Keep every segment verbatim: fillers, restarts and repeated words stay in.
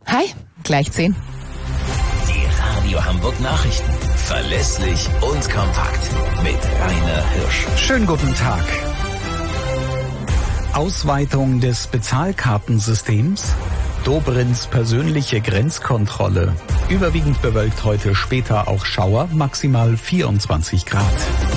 Hi, gleich zehn. Die Radio Hamburg Nachrichten. Verlässlich und kompakt. Mit Rainer Hirsch. Schönen guten Tag. Ausweitung des Bezahlkartensystems. Dobrins persönliche Grenzkontrolle. Überwiegend bewölkt heute, später auch Schauer, maximal vierundzwanzig Grad.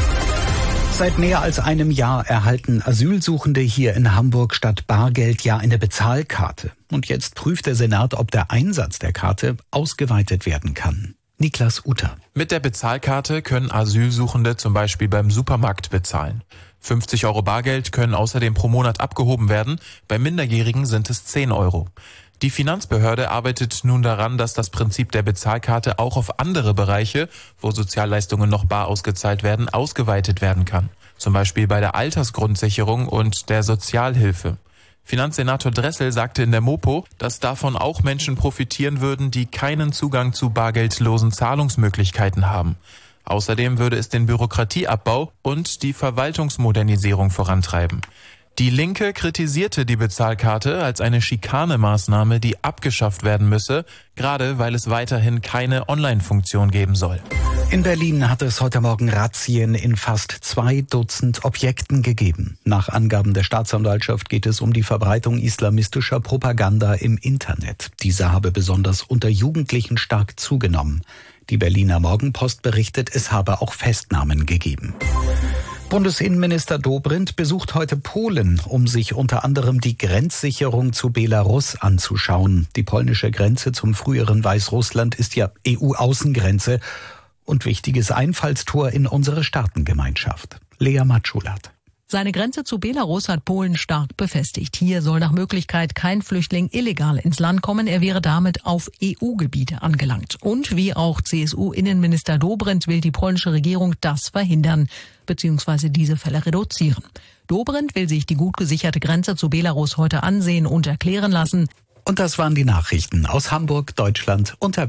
Seit mehr als einem Jahr erhalten Asylsuchende hier in Hamburg statt Bargeld ja eine Bezahlkarte. Und jetzt prüft der Senat, ob der Einsatz der Karte ausgeweitet werden kann. Niklas Utter. Mit der Bezahlkarte können Asylsuchende zum Beispiel beim Supermarkt bezahlen. fünfzig Euro Bargeld können außerdem pro Monat abgehoben werden. Bei Minderjährigen sind es zehn Euro. Die Finanzbehörde arbeitet nun daran, dass das Prinzip der Bezahlkarte auch auf andere Bereiche, wo Sozialleistungen noch bar ausgezahlt werden, ausgeweitet werden kann. Zum Beispiel bei der Altersgrundsicherung und der Sozialhilfe. Finanzsenator Dressel sagte in der Mopo, dass davon auch Menschen profitieren würden, die keinen Zugang zu bargeldlosen Zahlungsmöglichkeiten haben. Außerdem würde es den Bürokratieabbau und die Verwaltungsmodernisierung vorantreiben. Die Linke kritisierte die Bezahlkarte als eine Schikanemaßnahme, die abgeschafft werden müsse, gerade weil es weiterhin keine Online-Funktion geben soll. In Berlin hat es heute Morgen Razzien in fast zwei Dutzend Objekten gegeben. Nach Angaben der Staatsanwaltschaft geht es um die Verbreitung islamistischer Propaganda im Internet. Diese habe besonders unter Jugendlichen stark zugenommen. Die Berliner Morgenpost berichtet, es habe auch Festnahmen gegeben. Bundesinnenminister Dobrindt besucht heute Polen, um sich unter anderem die Grenzsicherung zu Belarus anzuschauen. Die polnische Grenze zum früheren Weißrussland ist ja E U-Außengrenze und wichtiges Einfallstor in unsere Staatengemeinschaft. Lea Matschulat. Seine Grenze zu Belarus hat Polen stark befestigt. Hier soll nach Möglichkeit kein Flüchtling illegal ins Land kommen. Er wäre damit auf E U-Gebiete angelangt. Und wie auch C S U-Innenminister Dobrindt will die polnische Regierung das verhindern, beziehungsweise diese Fälle reduzieren. Dobrindt will sich die gut gesicherte Grenze zu Belarus heute ansehen und erklären lassen. Und das waren die Nachrichten aus Hamburg, Deutschland und der